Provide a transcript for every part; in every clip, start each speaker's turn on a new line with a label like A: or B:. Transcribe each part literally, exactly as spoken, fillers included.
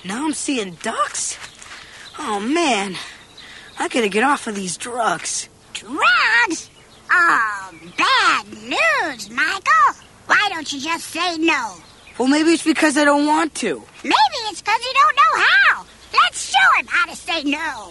A: Now I'm seeing ducks? Oh, man. I gotta get off of these drugs.
B: Drugs? Oh, bad news, Michael. Why don't you just say no?
A: Well, maybe it's because I don't want to.
B: Maybe it's because you don't know how. Let's show him how to say no.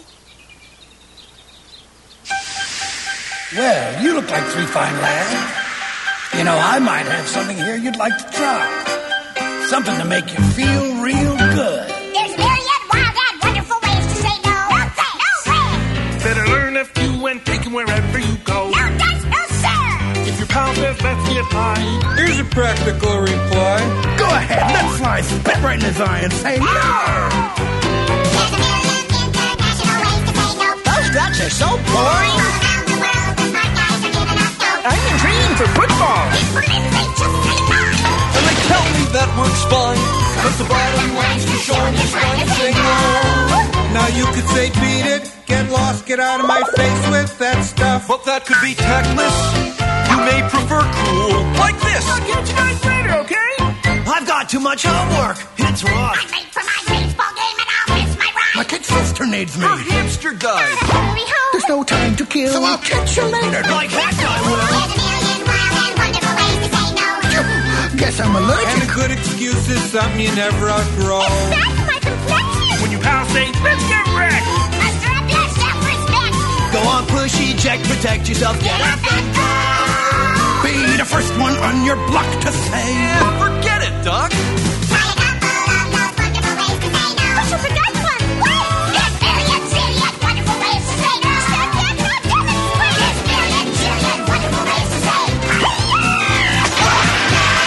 C: Well, you look like three fine lads. You know, I might have something here you'd like to try. Something to make you feel real good.
B: There's myriad wild and wonderful ways to say no. No thanks. No way.
D: Better learn a few and take 'em wherever you go.
B: No thanks, no sir.
D: If your pal says let's get high,
E: here's a practical reply.
C: Go ahead, let's fly, spit right in his eye and say no.
B: There's a million international ways to say no.
F: Those ducks are so boring.
B: All around the world, the smart guys are giving us no.
F: I'm in training for football.
B: In Berlin, they just say no.
E: And they tell me that works fine, cause the bottom line's to show me trying to say no. Now you could say beat it, get lost, get out of my face with that stuff.
D: but that could be tactless. You may prefer cool, like this. I'll catch you guys later, okay?
G: I've got too much homework. It's rock.
B: I'm late for my baseball game and I'll miss my ride.
C: My kid sister needs me.
D: Our hamster died.
B: Hurry home.
C: There's no time to kill, so I'll catch you later.
G: Like heck I will.
B: There's a million wild and wonderful ways to say no.
C: Guess I'm
E: And
C: allergic.
E: a good excuse is something you never outgrow.
B: That's my complexion.
D: When you pal say, let's get wrecked.
B: Muster up your self-respect.
G: Go on, push, eject, protect yourself. Get up and go.
C: Be the first one on your block to say.
D: Yeah, forget it, Doc.
B: Try a couple of those wonderful ways to say no. But you forgot one. What? There's myriad, zillion wonderful ways to say no. Step back, no, demonstrate. There's myriad, zillion wonderful ways to say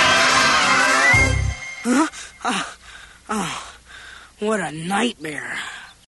A: Huh? Oh, oh, what a nightmare.